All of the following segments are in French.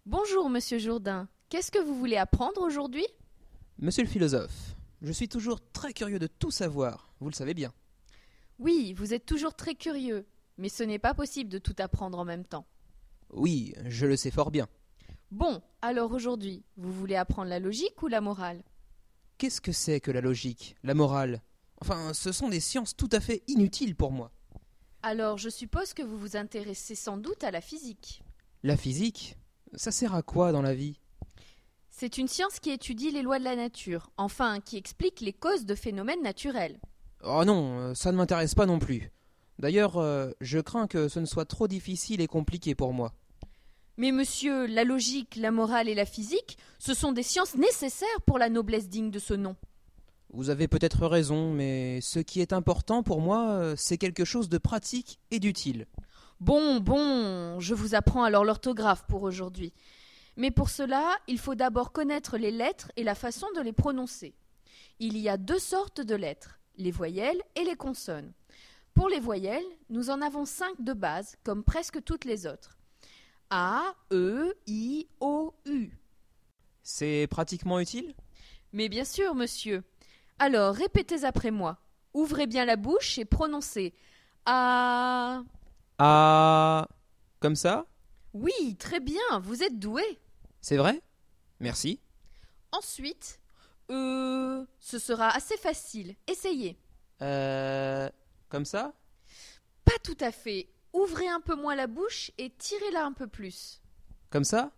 Bonjour, monsieur Jourdain. Qu'est-ce que vous voulez apprendre aujourd'hui? Monsieur le philosophe, je suis toujours très curieux de tout savoir, vous le savez bien. Oui, vous êtes toujours très curieux, mais ce n'est pas possible de tout apprendre en même temps. Oui, je le sais fort bien. Bon, alors aujourd'hui, vous voulez apprendre la logique ou la morale? Qu'est-ce que c'est que la logique, la morale? Enfin, ce sont des sciences tout à fait inutiles pour moi. Alors je suppose que vous vous intéressez sans doute à la physique. La physique, ça sert à quoi dans la vie? C'est une science qui étudie les lois de la nature, enfin qui explique les causes de phénomènes naturels. Oh non, ça ne m'intéresse pas non plus. D'ailleurs, je crains que ce ne soit trop difficile et compliqué pour moi. Mais monsieur, la logique, la morale et la physique, ce sont des sciences nécessaires pour la noblesse digne de ce nom. Vous avez peut-être raison, mais ce qui est important pour moi, c'est quelque chose de pratique et d'utile. Bon, je vous apprends alors l'orthographe pour aujourd'hui. Mais pour cela, il faut d'abord connaître les lettres et la façon de les prononcer. Il y a deux sortes de lettres, les voyelles et les consonnes. Pour les voyelles, nous en avons 5 de base, comme presque toutes les autres. A, E, I, O, U. C'est pratiquement utile? Mais bien sûr, monsieur. Alors, répétez après moi. Ouvrez bien la bouche et prononcez A. Ah, comme ça? Oui, très bien, vous êtes doué. C'est vrai? Merci. Ensuite, ce sera assez facile. Essayez. Comme ça? Pas tout à fait. Ouvrez un peu moins la bouche et tirez-la un peu plus. Comme ça?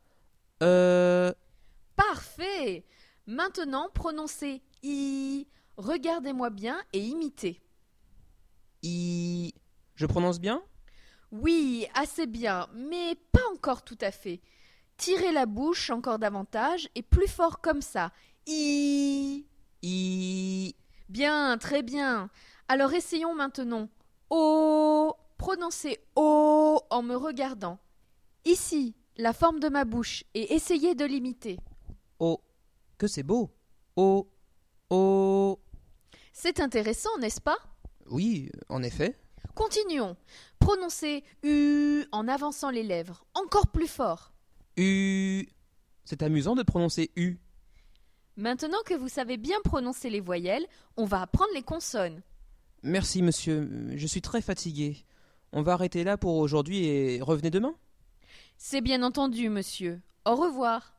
Parfait. Maintenant, prononcez I. Regardez-moi bien et imitez. I. Je prononce bien? Oui, assez bien, mais pas encore tout à fait. Tirez la bouche encore davantage et plus fort comme ça. I. I. Bien, très bien. Alors essayons maintenant. O. Prononcez O en me regardant. Ici, la forme de ma bouche et essayez de l'imiter. O. Que c'est beau! O. O. C'est intéressant, n'est-ce pas? Oui, en effet. Continuons. Prononcez U en avançant les lèvres, encore plus fort. U. C'est amusant de prononcer U. Maintenant que vous savez bien prononcer les voyelles, on va apprendre les consonnes. Merci, monsieur. Je suis très fatigué. On va arrêter là pour aujourd'hui et revenez demain? C'est bien entendu, monsieur. Au revoir.